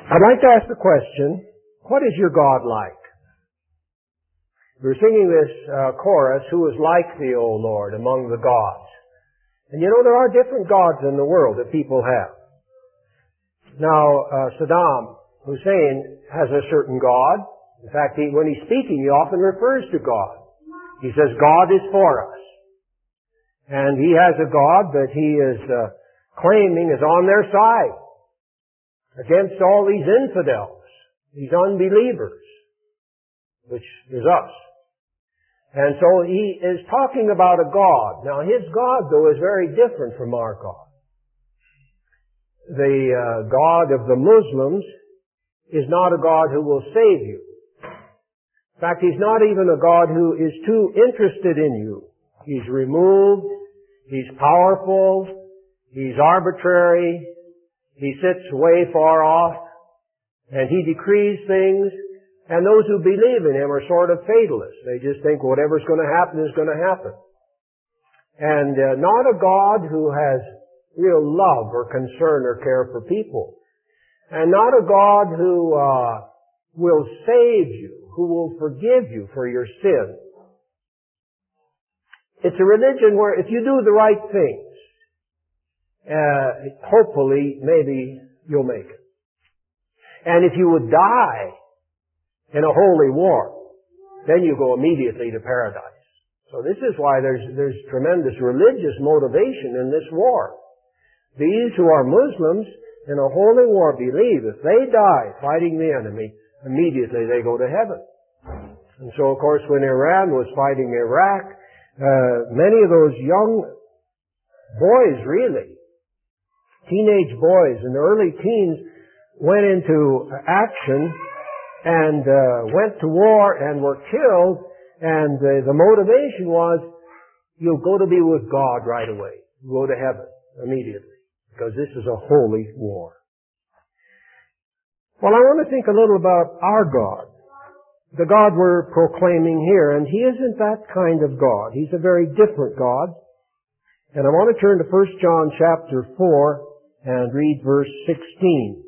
I'd like to ask the question, what is your God like? We're singing this chorus, who is like thee, O Lord, among the gods. And you know, there are different gods in the world that people have. Now, Saddam Hussein has a certain God. In fact, when he's speaking, he often refers to God. He says, God is for us. And he has a God that he is claiming is on their side against all these infidels, these unbelievers, which is us. And so he is talking about a God. Now his God, though, is very different from our God. The God of the Muslims is not a God who will save you. In fact, he's not even a God who is too interested in you. He's removed, he's powerful, he's arbitrary, he sits way far off, and he decrees things. And those who believe in him are sort of fatalists. They just think whatever's going to happen is going to happen. And not a God who has real love or concern or care for people. And not a God who will save you, who will forgive you for your sin. It's a religion where if you do the right things, hopefully, maybe you'll make it. And if you would die in a holy war, then you go immediately to paradise. So this is why there's tremendous religious motivation in this war. These who are Muslims in a holy war believe if they die fighting the enemy, immediately they go to heaven. And so, of course, when Iran was fighting Iraq, many of those young boys, really, teenage boys in the early teens, went into action and went to war and were killed, and the motivation was, you'll go to be with God right away. Go to heaven immediately, because this is a holy war. Well, I want to think a little about our God, the God we're proclaiming here, and he isn't that kind of God. He's a very different God. And I want to turn to 1 John chapter 4 and read verse 16.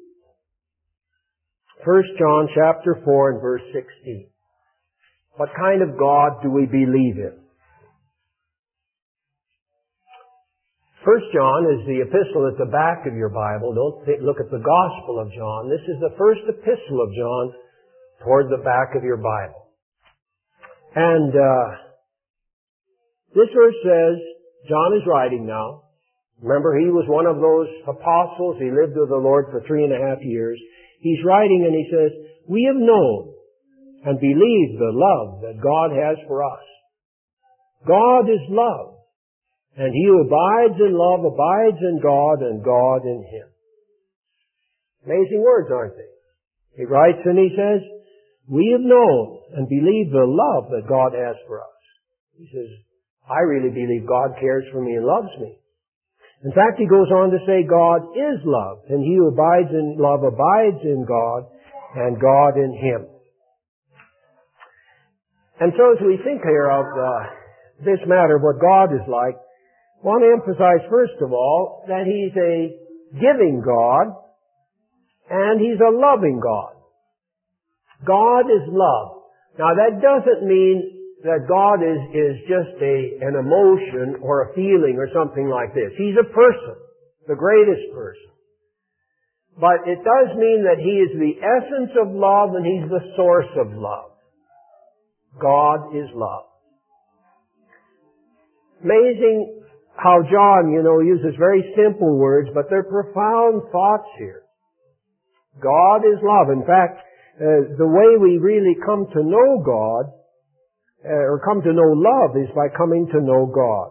1 John chapter 4 and verse 16. What kind of God do we believe in? 1 John is the epistle at the back of your Bible. Don't look at the Gospel of John. This is the first epistle of John toward the back of your Bible. And this verse says, John is writing now. Remember, he was one of those apostles. He lived with the Lord for 3.5 years. He's writing and he says, we have known and believed the love that God has for us. God is love, and he who abides in love abides in God and God in him. Amazing words, aren't they? He writes and he says, we have known and believed the love that God has for us. He says, I really believe God cares for me and loves me. In fact, he goes on to say God is love, and he who abides in love abides in God, and God in him. And so as we think here of this matter, what God is like, I want to emphasize first of all that he's a giving God, and he's a loving God. God is love. Now that doesn't mean that God is just an emotion or a feeling or something like this. He's a person, the greatest person. But it does mean that he is the essence of love and he's the source of love. God is love. Amazing how John, uses very simple words, but they're profound thoughts here. God is love. In fact, the way we really come to know God or come to know love is by coming to know God.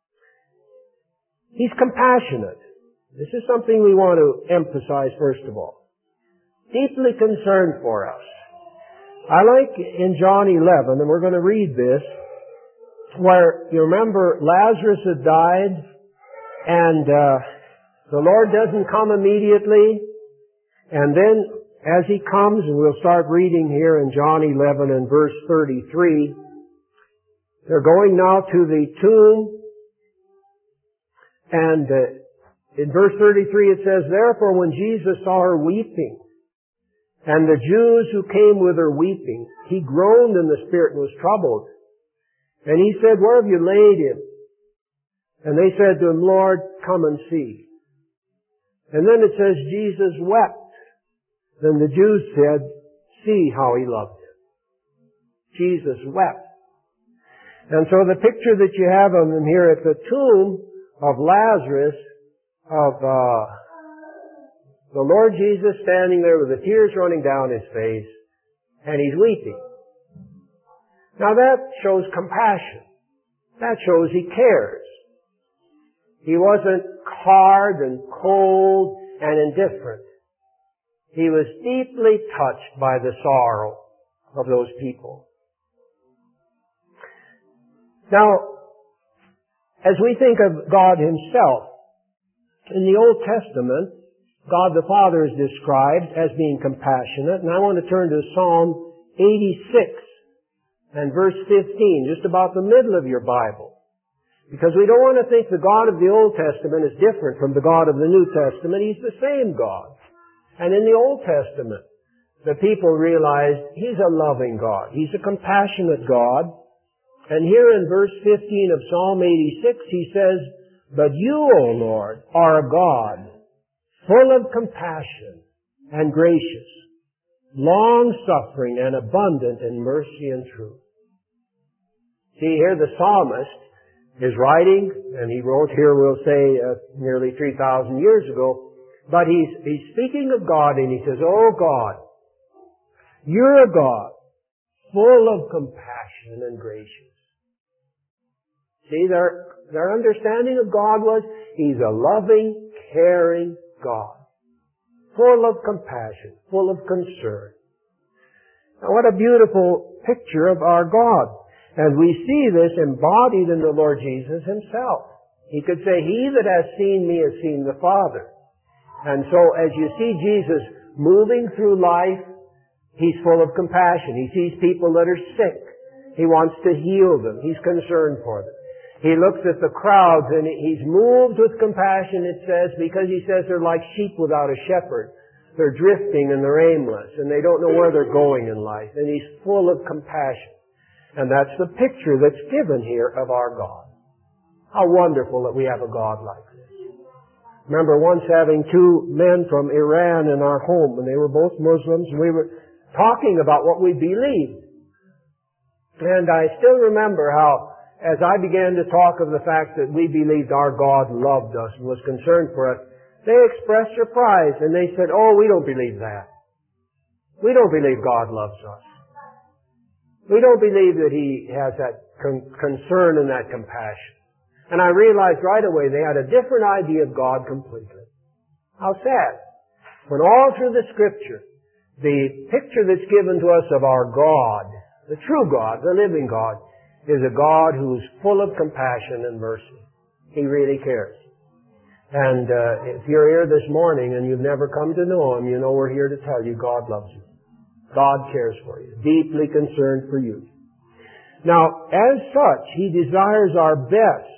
He's compassionate. This is something we want to emphasize first of all. Deeply concerned for us. I like in John 11, and we're going to read this, where you remember Lazarus had died, and the Lord doesn't come immediately, and then as he comes, and we'll start reading here in John 11 and verse 33, they're going now to the tomb, and in verse 33 it says, therefore when Jesus saw her weeping, And the Jews who came with her weeping, he groaned in the spirit and was troubled. And he said, where have you laid him? And they said to him, Lord, come and see. And then it says, Jesus wept. Then the Jews said, see how he loved him. Jesus wept. And so the picture that you have of him here at the tomb of Lazarus, of the Lord Jesus standing there with the tears running down his face, and he's weeping. Now that shows compassion. That shows he cares. He wasn't hard and cold and indifferent. He was deeply touched by the sorrow of those people. Now, as we think of God Himself, in the Old Testament, God the Father is described as being compassionate, and I want to turn to Psalm 86 and verse 15, just about the middle of your Bible. Because we don't want to think the God of the Old Testament is different from the God of the New Testament. He's the same God. And in the Old Testament, the people realized He's a loving God. He's a compassionate God. And here in verse 15 of Psalm 86, He says, but you, O Lord, are a God full of compassion and gracious, long-suffering and abundant in mercy and truth. See, here the psalmist is writing, and he wrote here, we'll say, nearly 3,000 years ago, but he's speaking of God, and he says, oh God, you're a God full of compassion and gracious. See, their understanding of God was, He's a loving, caring God, full of compassion, full of concern. Now, what a beautiful picture of our God. And we see this embodied in the Lord Jesus Himself. He could say, he that has seen me has seen the Father. And so as you see Jesus moving through life, He's full of compassion. He sees people that are sick. He wants to heal them. He's concerned for them. He looks at the crowds and He's moved with compassion, it says, because He says they're like sheep without a shepherd. They're drifting and they're aimless and they don't know where they're going in life. And He's full of compassion. And that's the picture that's given here of our God. How wonderful that we have a God like this. Remember once having two men from Iran in our home, and they were both Muslims, and we were talking about what we believed. And I still remember how, as I began to talk of the fact that we believed our God loved us and was concerned for us, they expressed surprise and they said, oh, we don't believe that. We don't believe God loves us. We don't believe that He has that concern and that compassion. And I realized right away they had a different idea of God completely. How sad. When all through the Scripture, the picture that's given to us of our God, the true God, the living God, is a God who's full of compassion and mercy. He really cares. And if you're here this morning and you've never come to know Him, you know we're here to tell you God loves you. God cares for you, deeply concerned for you. Now, as such, He desires our best.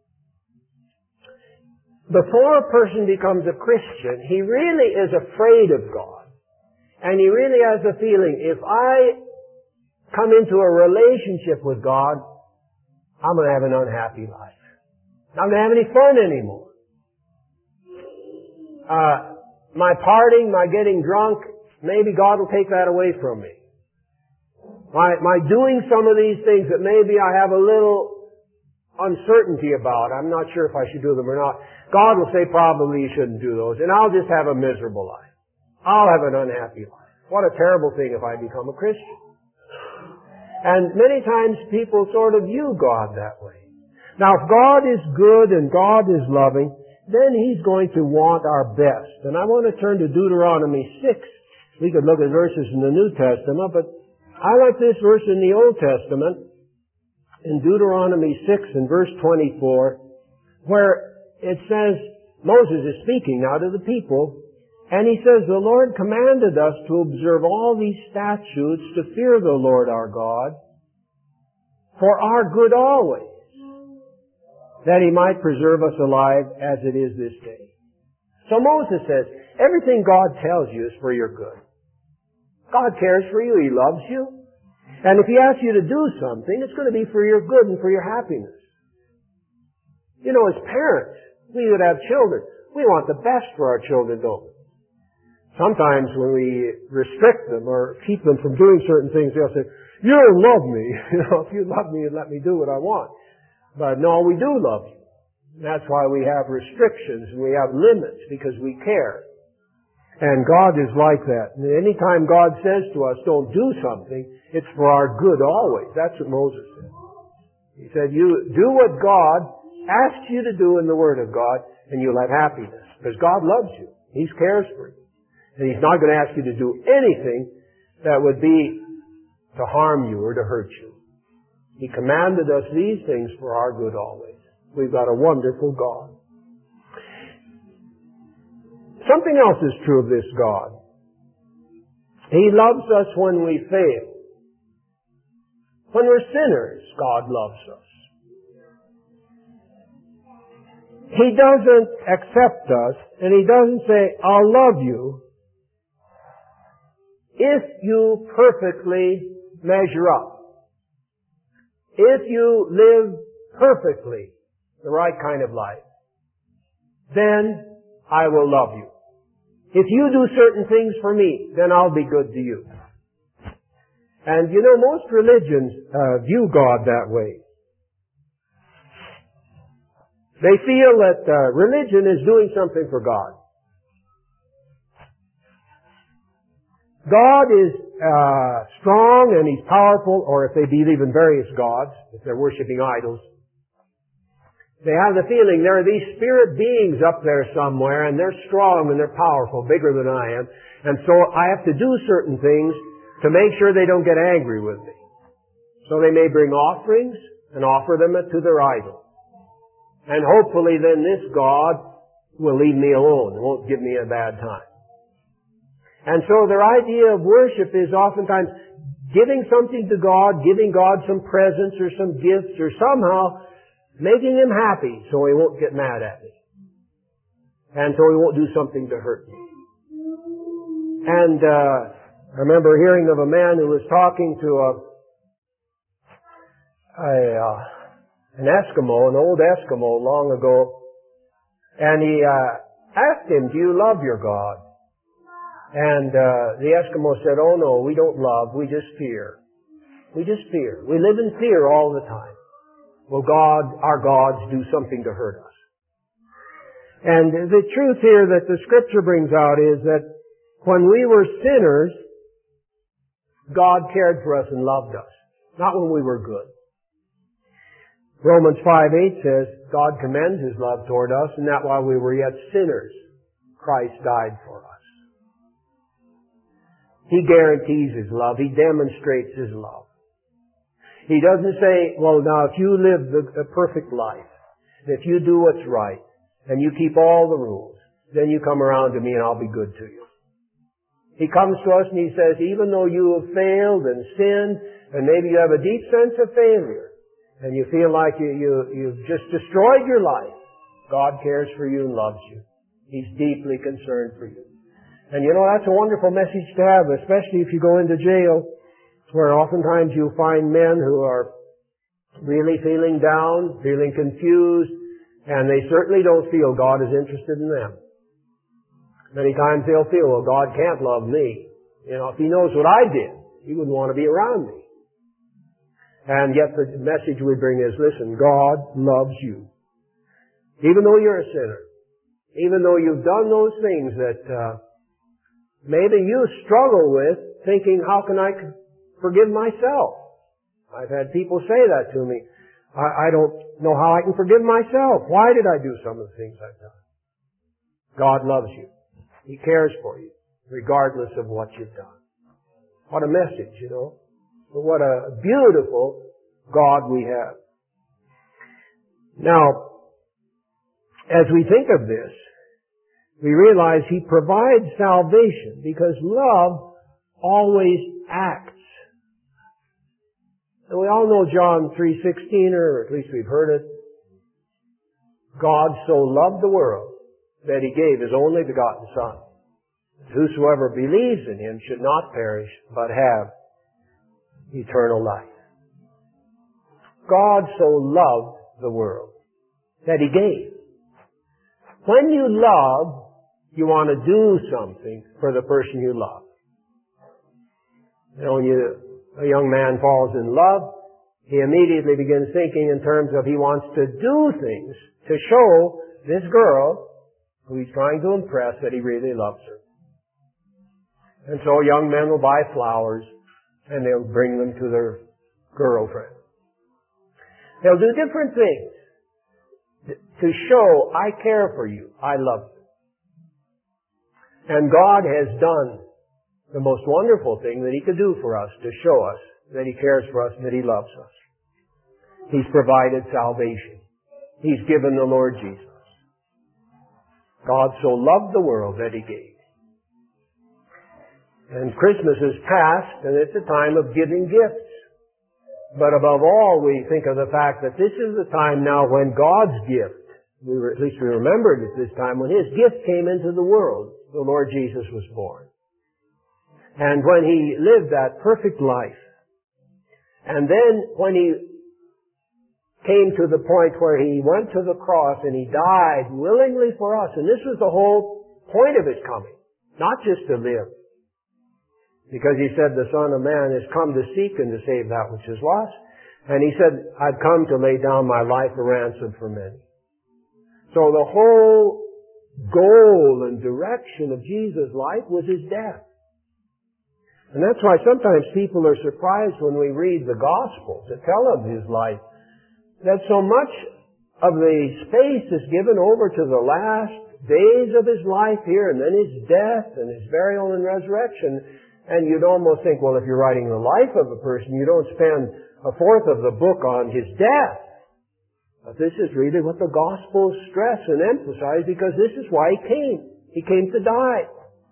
Before a person becomes a Christian, he really is afraid of God. And he really has the feeling, if I come into a relationship with God, I'm going to have an unhappy life. I'm not going to have any fun anymore. My partying, my getting drunk, maybe God will take that away from me. My doing some of these things that maybe I have a little uncertainty about, I'm not sure if I should do them or not, God will say probably you shouldn't do those, and I'll just have a miserable life. I'll have an unhappy life. What a terrible thing if I become a Christian. And many times people sort of view God that way. Now, if God is good and God is loving, then He's going to want our best. And I want to turn to Deuteronomy 6. We could look at verses in the New Testament, but I like this verse in the Old Testament, in Deuteronomy 6 and verse 24, where it says, Moses is speaking now to the people, and he says, the Lord commanded us to observe all these statutes to fear the Lord our God for our good always, that He might preserve us alive as it is this day. So Moses says, everything God tells you is for your good. God cares for you. He loves you. And if He asks you to do something, it's going to be for your good and for your happiness. You know, as parents, we would have children. We want the best for our children, don't we? Sometimes when we restrict them or keep them from doing certain things, they'll say, you don't love me. You know, if you love me, you'd let me do what I want. But no, we do love you. That's why we have restrictions and we have limits, because we care. And God is like that. And anytime God says to us, don't do something, it's for our good always. That's what Moses said. He said, you do what God asks you to do in the Word of God, and you'll have happiness. Because God loves you. He cares for you. And He's not going to ask you to do anything that would be to harm you or to hurt you. He commanded us these things for our good always. We've got a wonderful God. Something else is true of this God. He loves us when we fail. When we're sinners, God loves us. He doesn't accept us, and He doesn't say, I'll love you if you perfectly measure up. If you live perfectly the right kind of life, then I will love you. If you do certain things for me, then I'll be good to you. And you know, most religions view God that way. They feel that religion is doing something for God. God is strong and He's powerful, or if they believe in various gods, if they're worshiping idols, they have the feeling there are these spirit beings up there somewhere, and they're strong and they're powerful, bigger than I am, and so I have to do certain things to make sure they don't get angry with me. So they may bring offerings and offer them to their idol. And hopefully then this God will leave me alone, won't give me a bad time. And so their idea of worship is oftentimes giving something to God, giving God some presents or some gifts, or somehow making Him happy so He won't get mad at me. And so He won't do something to hurt me. And I remember hearing of a man who was talking to an Eskimo, an old Eskimo long ago, and he asked him, do you love your God? And the Eskimo said, oh no, we don't love, we just fear. We just fear. We live in fear all the time. Will our gods do something to hurt us? And the truth here that the Scripture brings out is that when we were sinners, God cared for us and loved us. Not when we were good. Romans 5:8 says, God commends His love toward us, and that while we were yet sinners, Christ died for us. He guarantees His love. He demonstrates His love. He doesn't say, well, now if you live the perfect life, if you do what's right, and you keep all the rules, then you come around to me and I'll be good to you. He comes to us and He says, even though you have failed and sinned, and maybe you have a deep sense of failure, and you feel like you've just destroyed your life, God cares for you and loves you. He's deeply concerned for you. And you know, that's a wonderful message to have, especially if you go into jail, where oftentimes you find men who are really feeling down, feeling confused, and they certainly don't feel God is interested in them. Many times they'll feel, well, God can't love me. You know, if He knows what I did, He wouldn't want to be around me. And yet the message we bring is, listen, God loves you. Even though you're a sinner, even though you've done those things that maybe you struggle with, thinking, how can I forgive myself? I've had people say that to me. I don't know how I can forgive myself. Why did I do some of the things I've done? God loves you. He cares for you, regardless of what you've done. What a message, you know. What a beautiful God we have. Now, as we think of this, we realize He provides salvation because love always acts. And we all know John 3:16, or at least we've heard it. God so loved the world that He gave His only begotten Son, Whosoever believes in Him should not perish, but have eternal life. God so loved the world that He gave. When you love, you want to do something for the person you love. You know, when a young man falls in love, he immediately begins thinking in terms of he wants to do things to show this girl who he's trying to impress that he really loves her. And so young men will buy flowers and they'll bring them to their girlfriend. They'll do different things to show, I care for you, I love you. And God has done the most wonderful thing that He could do for us to show us that He cares for us and that He loves us. He's provided salvation. He's given the Lord Jesus. God so loved the world that He gave. And Christmas is past, and it's a time of giving gifts. But above all, we think of the fact that this is the time now when God's gift, at least we remember it at this time, when His gift came into the world, the Lord Jesus was born. And when He lived that perfect life, and then when He came to the point where He went to the cross and He died willingly for us, and this was the whole point of His coming, not just to live. Because He said the Son of Man has come to seek and to save that which is lost. And He said, I've come to lay down my life a ransom for many. So the whole goal and direction of Jesus' life was His death. And that's why sometimes people are surprised when we read the Gospels that tell of His life, that so much of the space is given over to the last days of His life here, and then His death and His burial and resurrection. And you'd almost think, well, if you're writing the life of a person, you don't spend a fourth of the book on His death. But this is really what the Gospels stress and emphasize, because this is why He came. He came to die.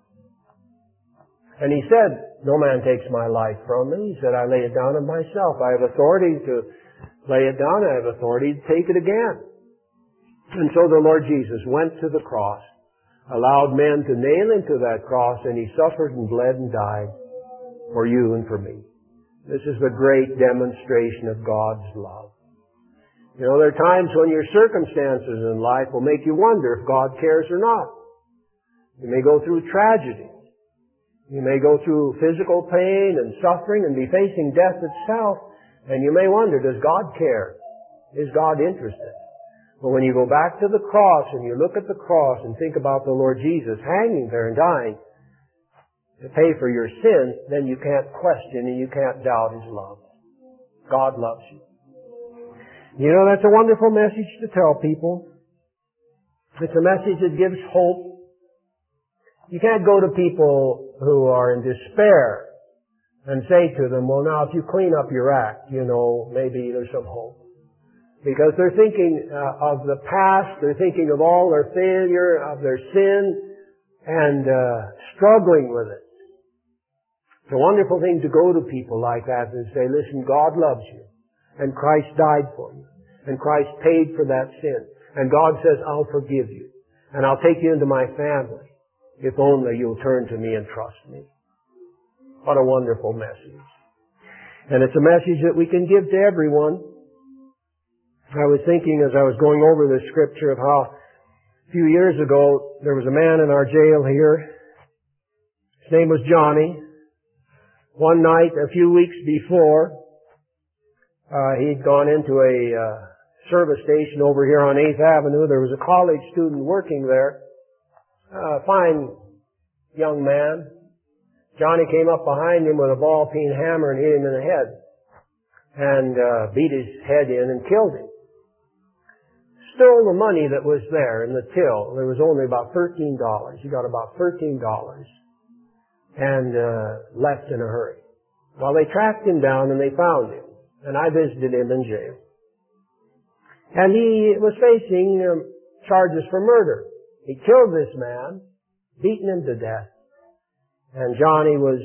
And He said, no man takes my life from me. He said, I lay it down of myself. I have authority to lay it down. I have authority to take it again. And so the Lord Jesus went to the cross, allowed men to nail Him to that cross, and He suffered and bled and died for you and for me. This is the great demonstration of God's love. You know, there are times when your circumstances in life will make you wonder if God cares or not. You may go through tragedy. You may go through physical pain and suffering and be facing death itself, and you may wonder, does God care? Is God interested? But when you go back to the cross and you look at the cross and think about the Lord Jesus hanging there and dying to pay for your sins, then you can't question and you can't doubt His love. God loves you. You know, that's a wonderful message to tell people. It's a message that gives hope. You can't go to people who are in despair and say to them, well, now if you clean up your act, you know, maybe there's some hope. Because they're thinking of the past, they're thinking of all their failure, of their sin, and struggling with it. It's a wonderful thing to go to people like that and say, listen, God loves you, and Christ died for you, and Christ paid for that sin, and God says, I'll forgive you, and I'll take you into my family, if only you'll turn to me and trust me. What a wonderful message. And it's a message that we can give to everyone. I was thinking as I was going over this scripture of how a few years ago there was a man in our jail here. His name was Johnny. One night, a few weeks before, he'd gone into a service station over here on 8th Avenue. There was a college student working there. A fine young man. Johnny came up behind him with a ball-peen hammer and hit him in the head. And beat his head in and killed him. Stole the money that was there in the till. There was only about $13. He got about $13 and left in a hurry. Well, they tracked him down and they found him. And I visited him in jail. And he was facing charges for murder. He killed this man, beaten him to death. And Johnny was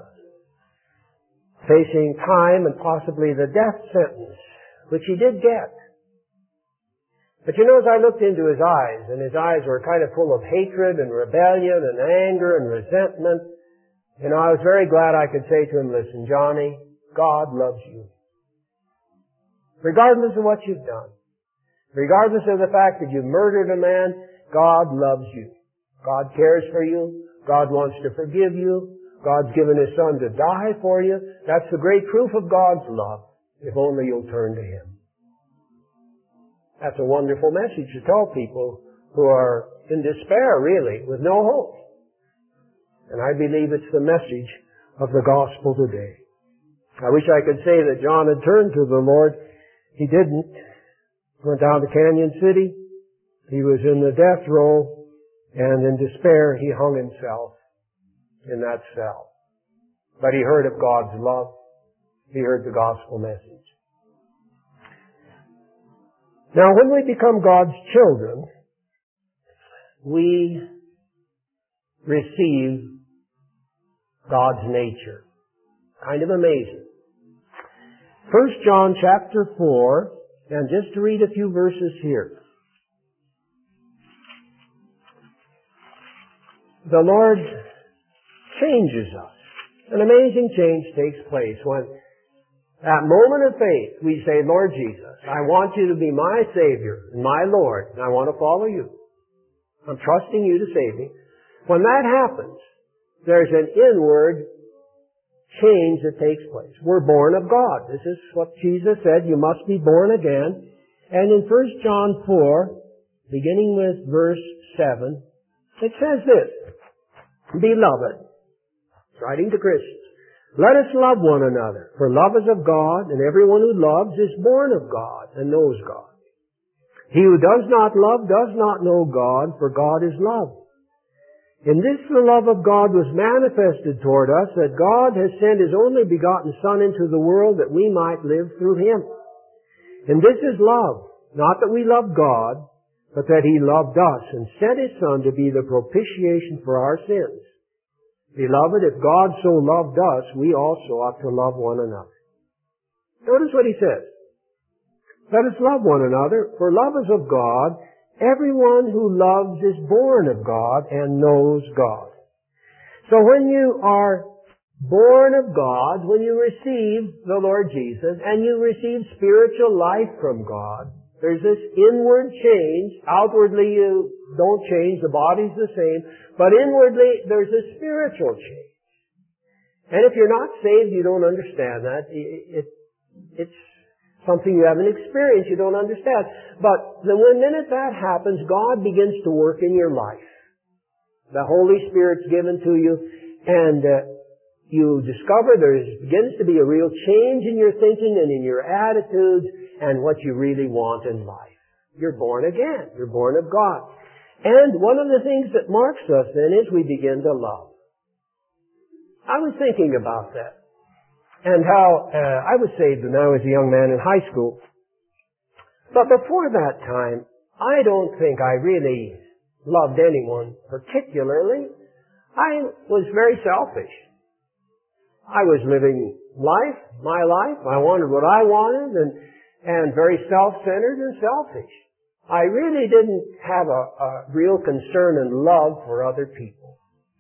facing time and possibly the death sentence, which he did get. But you know, as I looked into his eyes, and his eyes were kind of full of hatred and rebellion and anger and resentment, you know, I was very glad I could say to him, listen, Johnny, God loves you. Regardless of what you've done, regardless of the fact that you murdered a man, God loves you. God cares for you. God wants to forgive you. God's given His Son to die for you. That's the great proof of God's love, if only you'll turn to Him. That's a wonderful message to tell people who are in despair, really, with no hope. And I believe it's the message of the gospel today. I wish I could say that John had turned to the Lord. He didn't. He went down to Canyon City. He was in the death row, and in despair he hung himself in that cell. But he heard of God's love. He heard the gospel message. Now, when we become God's children, we receive God's nature. Kind of amazing. 1 John chapter 4, and just to read a few verses here. The Lord changes us. An amazing change takes place when that moment of faith, we say, Lord Jesus, I want you to be my Savior and my Lord, and I want to follow you. I'm trusting you to save me. When that happens, there's an inward change that takes place. We're born of God. This is what Jesus said, you must be born again. And in 1 John 4, beginning with verse 7, it says this, Beloved, writing to Christians, let us love one another, for love is of God, and everyone who loves is born of God and knows God. He who does not love does not know God, for God is love. In this the love of God was manifested toward us, that God has sent His only begotten Son into the world that we might live through Him. And this is love, not that we love God, but that He loved us and sent His Son to be the propitiation for our sins. Beloved, if God so loved us, we also ought to love one another. Notice what He says. Let us love one another, for love is of God. Everyone who loves is born of God and knows God. So when you are born of God, when you receive the Lord Jesus, and you receive spiritual life from God, there's this inward change. Outwardly you don't change, the body's the same, but inwardly there's a spiritual change. And if you're not saved, you don't understand that. It's something you haven't experienced, you don't understand. But the minute that happens, God begins to work in your life. The Holy Spirit's given to you, and you discover there begins to be a real change in your thinking and in your attitudes and what you really want in life. You're born again. You're born of God. And one of the things that marks us then is we begin to love. I was thinking about that. And how I was saved when I was a young man in high school. But before that time, I don't think I really loved anyone particularly. I was very selfish. I was living life, my life. I wanted what I wanted and very self-centered and selfish. I really didn't have a real concern and love for other people.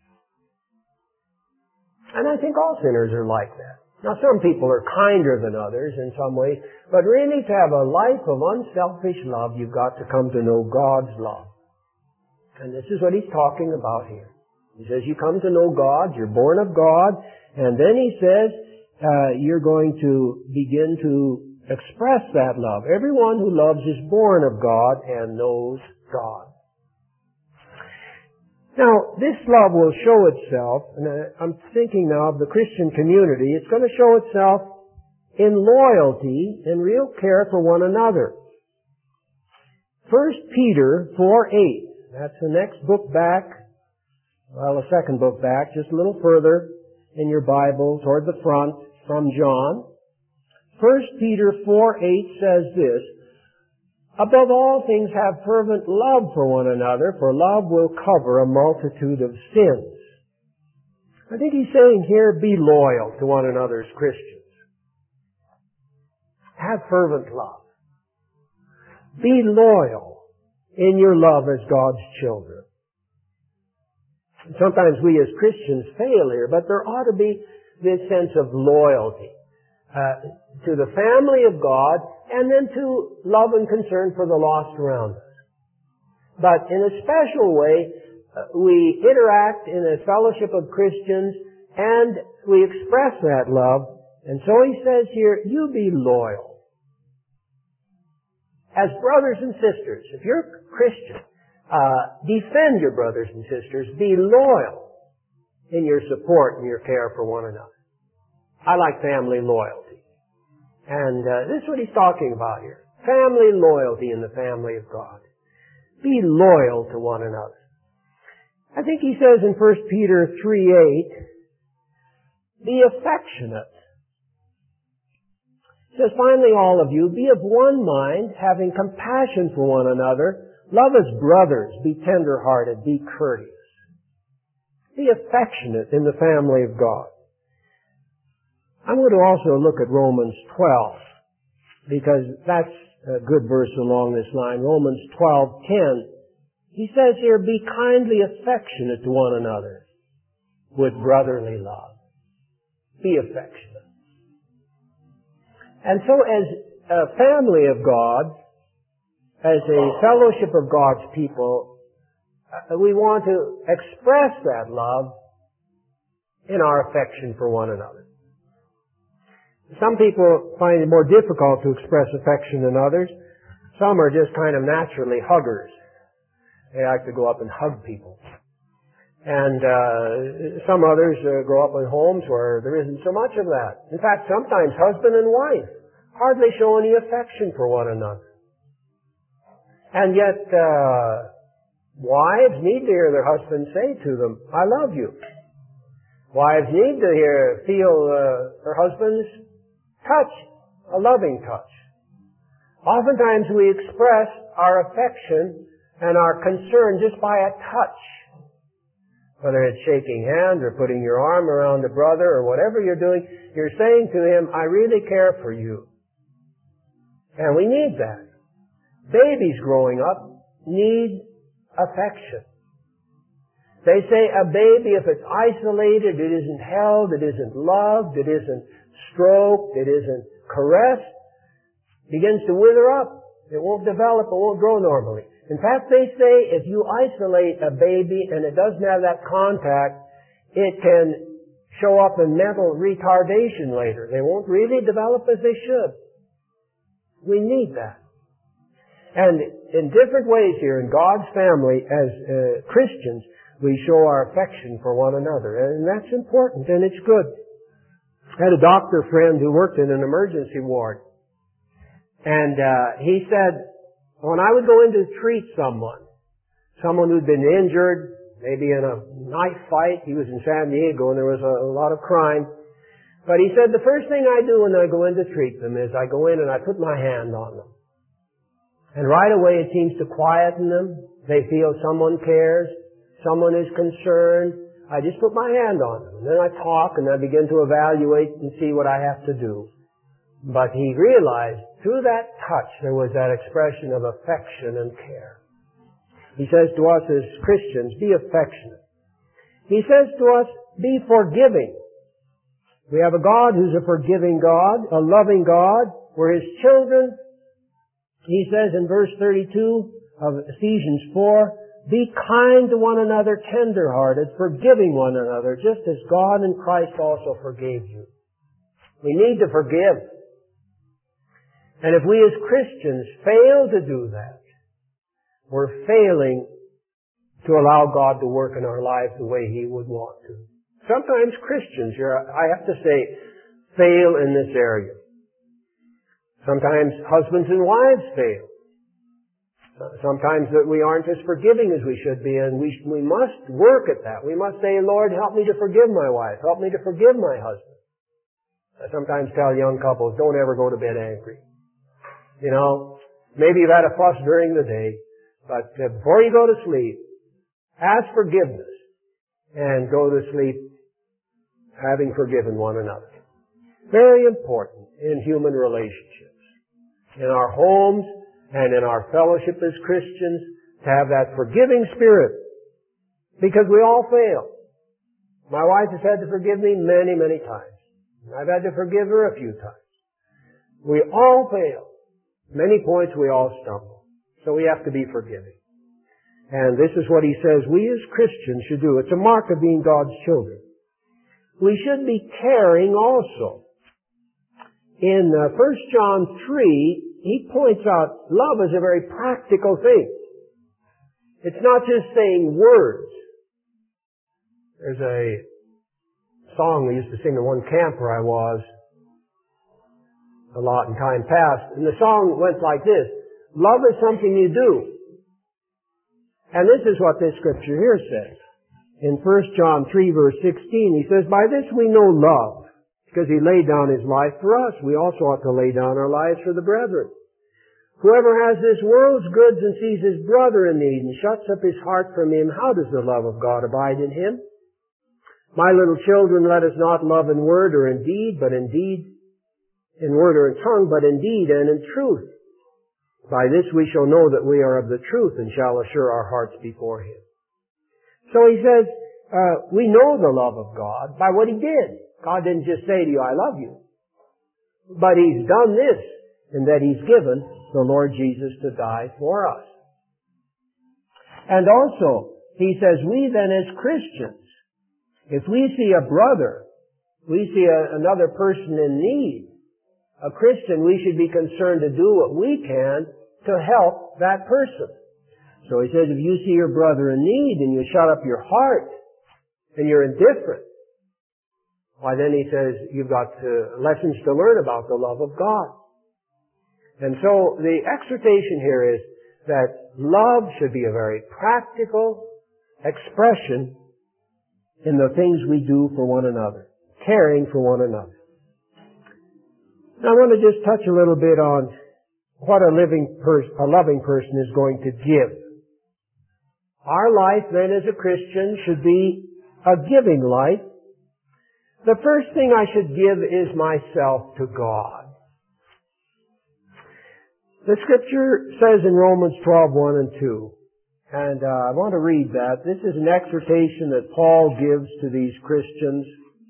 And I think all sinners are like that. Now, some people are kinder than others in some ways, but really to have a life of unselfish love, you've got to come to know God's love. And this is what He's talking about here. He says you come to know God, you're born of God, and then He says you're going to begin to express that love. Everyone who loves is born of God and knows God. Now, this love will show itself, and I'm thinking now of the Christian community, it's going to show itself in loyalty and real care for one another. 1 Peter 4:8, that's the next book back, well, the second book back, just a little further in your Bible, toward the front, from John. 1 Peter 4:8 says this, Above all things have fervent love for one another, for love will cover a multitude of sins. I think he's saying here, be loyal to one another as Christians. Have fervent love. Be loyal in your love as God's children. Sometimes we as Christians fail here, but there ought to be this sense of loyalty to the family of God and then to love and concern for the lost around us. But in a special way, we interact in a fellowship of Christians and we express that love. And so he says here, you be loyal. As brothers and sisters, if you're a Christian, defend your brothers and sisters. Be loyal in your support and your care for one another. I like family loyalty. And this is what he's talking about here. Family loyalty in the family of God. Be loyal to one another. I think he says in 1 Peter 3:8, be affectionate. He says, finally, all of you, be of one mind, having compassion for one another. Love as brothers. Be tender-hearted. Be courteous. Be affectionate in the family of God. I'm going to also look at Romans 12, because that's a good verse along this line. Romans 12:10. He says here, be kindly affectionate to one another with brotherly love. Be affectionate. And so as a family of God, as a fellowship of God's people, we want to express that love in our affection for one another. Some people find it more difficult to express affection than others. Some are just kind of naturally huggers. They like to go up and hug people. And some others grow up in homes where there isn't so much of that. In fact, sometimes husband and wife hardly show any affection for one another. And yet, wives need to hear their husbands say to them, I love you. Wives need to feel their husbands touch, a loving touch. Oftentimes we express our affection and our concern just by a touch. Whether it's shaking hands or putting your arm around a brother or whatever you're doing, you're saying to him, I really care for you. And we need that. Babies growing up need affection. They say a baby, if it's isolated, it isn't held, it isn't loved, it isn't stroked, it isn't caressed, begins to wither up. It won't develop, it won't grow normally. In fact, they say if you isolate a baby and it doesn't have that contact, it can show up in mental retardation later. They won't really develop as they should. We need that. And in different ways here in God's family, as Christians, we show our affection for one another. And that's important and it's good. I had a doctor friend who worked in an emergency ward. And he said, when I would go in to treat someone who'd been injured, maybe in a knife fight, he was in San Diego and there was a lot of crime. But he said, the first thing I do when I go in to treat them is I go in and I put my hand on them. And right away it seems to quieten them. They feel someone cares, someone is concerned. I just put my hand on them. And then I talk and I begin to evaluate and see what I have to do. But he realized through that touch there was that expression of affection and care. He says to us as Christians, be affectionate. He says to us, be forgiving. We have a God who's a forgiving God, a loving God. We're His children. He says in verse 32 of Ephesians 4, be kind to one another, tender-hearted, forgiving one another, just as God in Christ also forgave you. We need to forgive. And if we as Christians fail to do that, we're failing to allow God to work in our lives the way He would want to. Sometimes Christians, I have to say, fail in this area. Sometimes husbands and wives fail. Sometimes that we aren't as forgiving as we should be, and we must work at that. We must say, Lord, help me to forgive my wife. Help me to forgive my husband. I sometimes tell young couples, don't ever go to bed angry. You know, maybe you've had a fuss during the day, but before you go to sleep, ask forgiveness and go to sleep having forgiven one another. Very important in human relationships, in our homes and in our fellowship as Christians to have that forgiving spirit. Because we all fail. My wife has had to forgive me many, many times. I've had to forgive her a few times. We all fail. Many points we all stumble. So we have to be forgiving. And this is what he says we as Christians should do. It's a mark of being God's children. We should be caring also. In 1 John 3, he points out love is a very practical thing. It's not just saying words. There's a song we used to sing in one camp where I was a lot in time past. And the song went like this. Love is something you do. And this is what this scripture here says. In 1 John 3 verse 16, he says, by this we know love, because he laid down his life for us. We also ought to lay down our lives for the brethren. Whoever has this world's goods and sees his brother in need and shuts up his heart from him, how does the love of God abide in him? My little children, let us not love in word or in deed, but in deed, in word or in tongue, but in deed and in truth. By this we shall know that we are of the truth and shall assure our hearts before him. So he says, we know the love of God by what he did. God didn't just say to you, I love you. But he's done this, in that he's given the Lord Jesus to die for us. And also, he says, we then as Christians, if we see a brother, we see another person in need, a Christian, we should be concerned to do what we can to help that person. So he says, if you see your brother in need and you shut up your heart and you're indifferent, why then he says you've got lessons to learn about the love of God. And so the exhortation here is that love should be a very practical expression in the things we do for one another, caring for one another. Now I want to just touch a little bit on what a loving person is going to give. Our life then as a Christian should be a giving life. The first thing I should give is myself to God. The scripture says in Romans 12:1 and 2, and I want to read that. This is an exhortation that Paul gives to these Christians.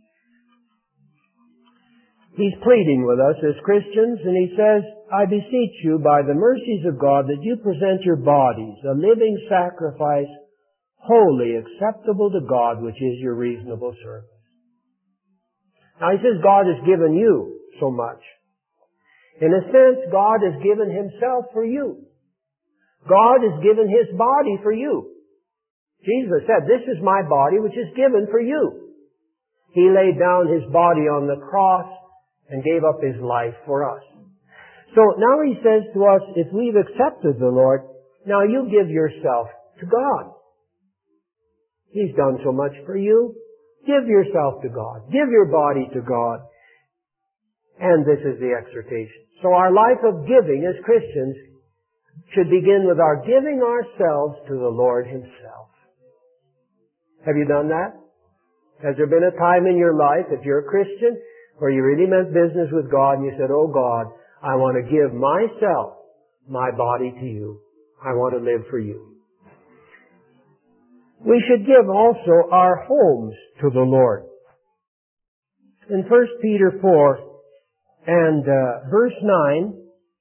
He's pleading with us as Christians, and he says, I beseech you by the mercies of God that you present your bodies a living sacrifice, holy, acceptable to God, which is your reasonable service. Now he says God has given you so much. In a sense, God has given himself for you. God has given his body for you. Jesus said, this is my body which is given for you. He laid down his body on the cross and gave up his life for us. So now he says to us, if we've accepted the Lord, now you give yourself to God. He's done so much for you. Give yourself to God. Give your body to God. And this is the exhortation. So our life of giving as Christians should begin with our giving ourselves to the Lord himself. Have you done that? Has there been a time in your life, if you're a Christian, where you really meant business with God and you said, oh God, I want to give myself, my body to you. I want to live for you. We should give also our homes to the Lord. In 1 Peter 4 and verse 9,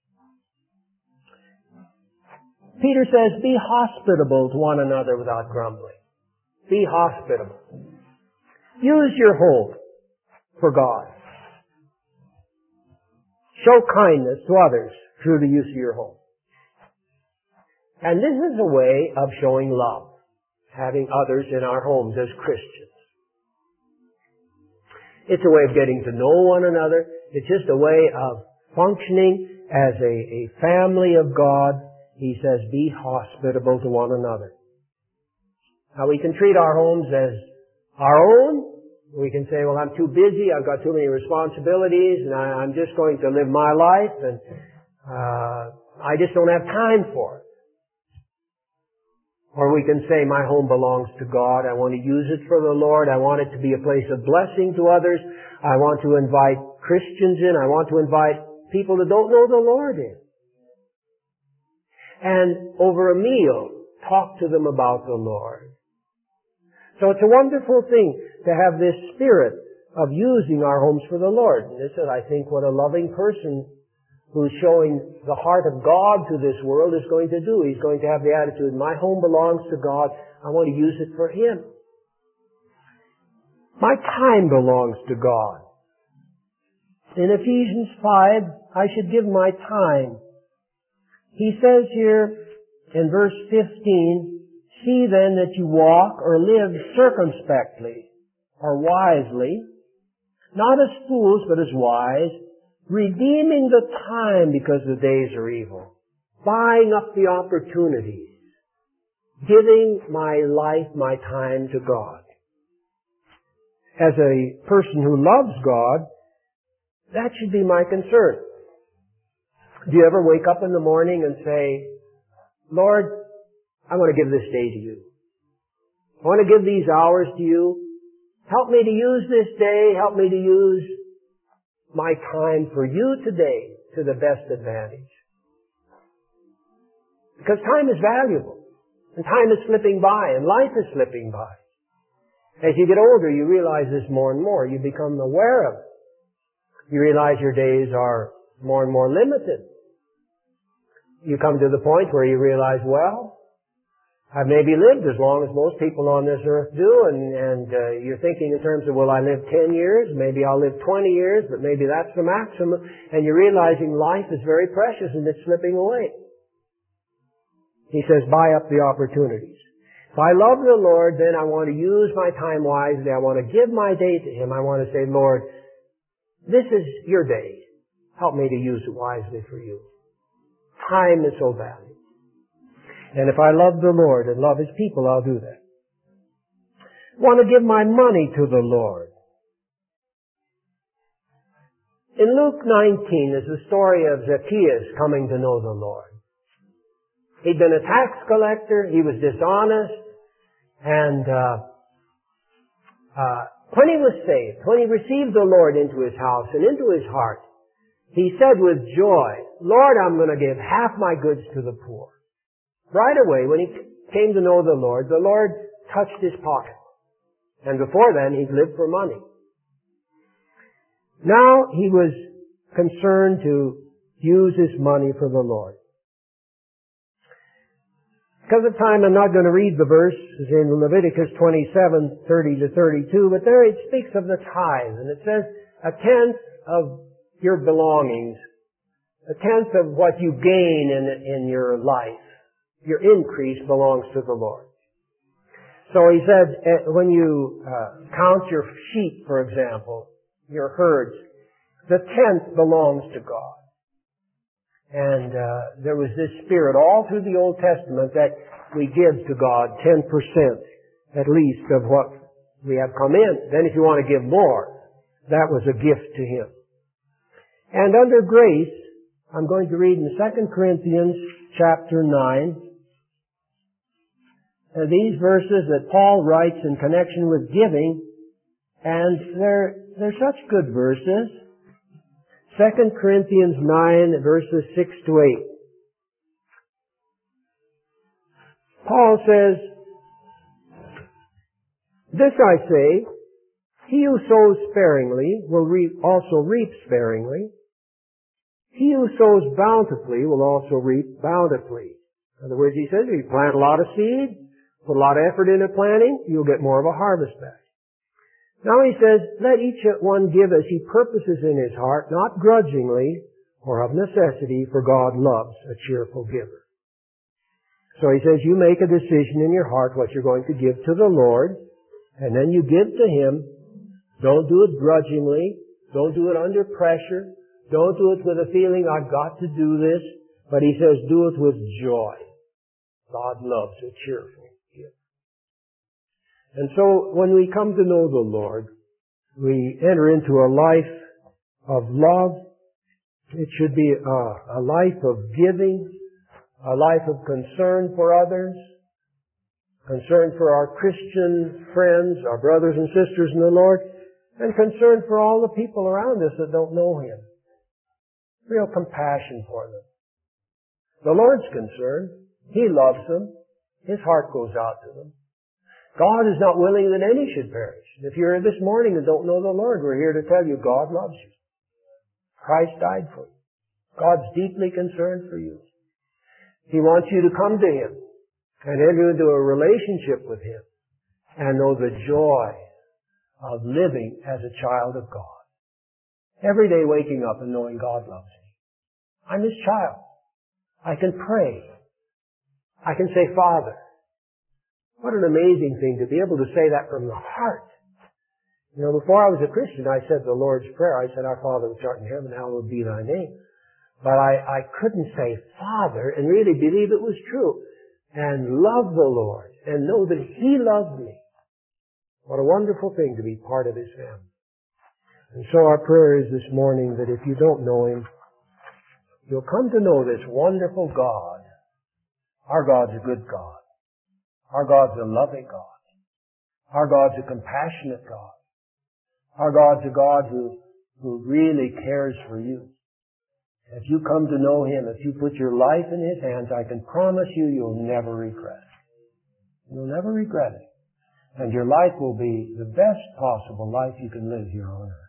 Peter says, be hospitable to one another without grumbling. Be hospitable. Use your home for God. Show kindness to others through the use of your home. And this is a way of showing love, having others in our homes as Christians. It's a way of getting to know one another. It's just a way of functioning as a family of God. He says, be hospitable to one another. Now we can treat our homes as our own. We can say, well, I'm too busy, I've got too many responsibilities, and I'm just going to live my life, and I just don't have time for it. Or we can say, my home belongs to God, I want to use it for the Lord, I want it to be a place of blessing to others, I want to invite Christians in, I want to invite people that don't know the Lord in. and over a meal, talk to them about the Lord. So it's a wonderful thing to have this spirit of using our homes for the Lord. And this is, I think, what a loving person who's showing the heart of God to this world is going to do. He's going to have the attitude, my home belongs to God. I want to use it for Him. My time belongs to God. In Ephesians 5, I should give my time. He says here in verse 15, see then that you walk or live circumspectly or wisely, not as fools but as wise, redeeming the time because the days are evil, buying up the opportunities, giving my life, my time to God. As a person who loves God, that should be my concern. Do you ever wake up in the morning and say, Lord, I want to give this day to you. I want to give these hours to you. Help me to use this day. Help me to use my time for you today to the best advantage. Because time is valuable. And time is slipping by. And life is slipping by. As you get older, you realize this more and more. You become aware of it. You realize your days are more and more limited. You come to the point where you realize, well, I've maybe lived as long as most people on this earth do, and you're thinking in terms of, will I live 10 years? Maybe I'll live 20 years, but maybe that's the maximum. And you're realizing life is very precious and it's slipping away. He says, buy up the opportunities. If I love the Lord, then I want to use my time wisely. I want to give my day to Him. I want to say, Lord, this is your day. Help me to use it wisely for you. Time is so valuable. And if I love the Lord and love His people, I'll do that. I want to give my money to the Lord. In Luke 19 is the story of Zacchaeus coming to know the Lord. He'd been a tax collector. He was dishonest. And when he was saved, when he received the Lord into his house and into his heart, he said with joy, Lord, I'm going to give half my goods to the poor. Right away, when he came to know the Lord touched his pocket. And before then, he'd lived for money. Now he was concerned to use his money for the Lord. Because of time, I'm not going to read the verse. It's in Leviticus 27, 30 to 32, but there it speaks of the tithe, and it says, a tenth of your belongings, a tenth of what you gain in your life, your increase belongs to the Lord. So he said, when you count your sheep, for example, your herds, the tenth belongs to God. And there was this spirit all through the Old Testament that we give to God 10% at least of what we have come in. Then if you want to give more, that was a gift to Him. And under grace, I'm going to read in 2 Corinthians chapter 9, these verses that Paul writes in connection with giving, and they're such good verses. 2 Corinthians 9, verses 6 to 8. Paul says, this I say, he who sows sparingly will also reap sparingly. He who sows bountifully will also reap bountifully. In other words, he says, if you plant a lot of seed, put a lot of effort into planting, you'll get more of a harvest back. Now he says, let each one give as he purposes in his heart, not grudgingly or of necessity, for God loves a cheerful giver. So he says, you make a decision in your heart what you're going to give to the Lord, and then you give to Him. Don't do it grudgingly. Don't do it under pressure. Don't do it with a feeling, I've got to do this. But he says, do it with joy. God loves a cheerful giver. And so when we come to know the Lord, we enter into a life of love. It should be a life of giving, a life of concern for others, concern for our Christian friends, our brothers and sisters in the Lord, and concern for all the people around us that don't know Him. Real compassion for them. The Lord's concerned. He loves them. His heart goes out to them. God is not willing that any should perish. If you're here this morning and don't know the Lord, we're here to tell you God loves you. Christ died for you. God's deeply concerned for you. He wants you to come to Him and enter into a relationship with Him and know the joy of living as a child of God. Every day waking up and knowing God loves me. I'm His child. I can pray. I can say, Father. What an amazing thing to be able to say that from the heart. You know, before I was a Christian, I said the Lord's Prayer. I said, Our Father which art in heaven, hallowed be thy name. But I couldn't say Father and really believe it was true. And love the Lord and know that He loved me. What a wonderful thing to be part of His family. And so our prayer is this morning that if you don't know Him, you'll come to know this wonderful God. Our God's a good God. Our God's a loving God. Our God's a compassionate God. Our God's a God who really cares for you. If you come to know Him, if you put your life in His hands, I can promise you, you'll never regret it. You'll never regret it. And your life will be the best possible life you can live here on earth.